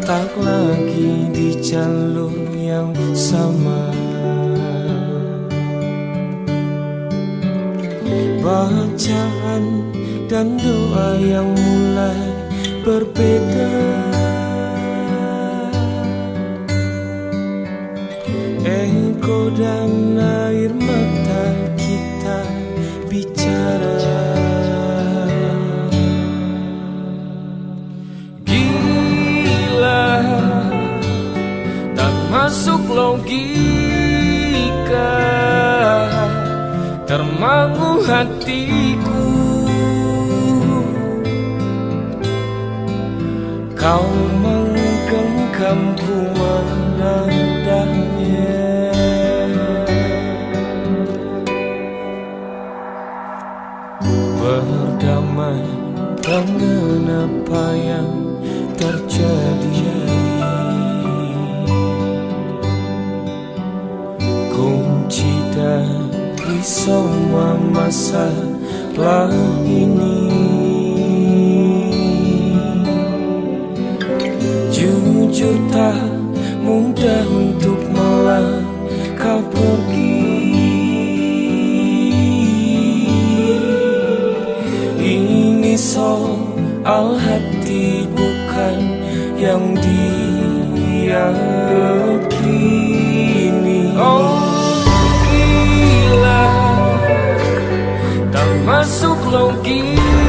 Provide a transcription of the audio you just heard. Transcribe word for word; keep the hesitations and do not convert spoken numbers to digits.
tak lagi di jalur yang sama. Bacaan dan doa yang mulai berbeda. Ego dan air mata kita bicara. Gila, tak masuk logika, termangu hatiku. Kau menggenggamku menadahnya. Berdamai dengan apa yang terjadi. Kunci dari semua masalah ini, jujur tak mudah untuk melangkah pergi. Ini soal hati bukan yang diyakini. Oh gila, tak masuk logika,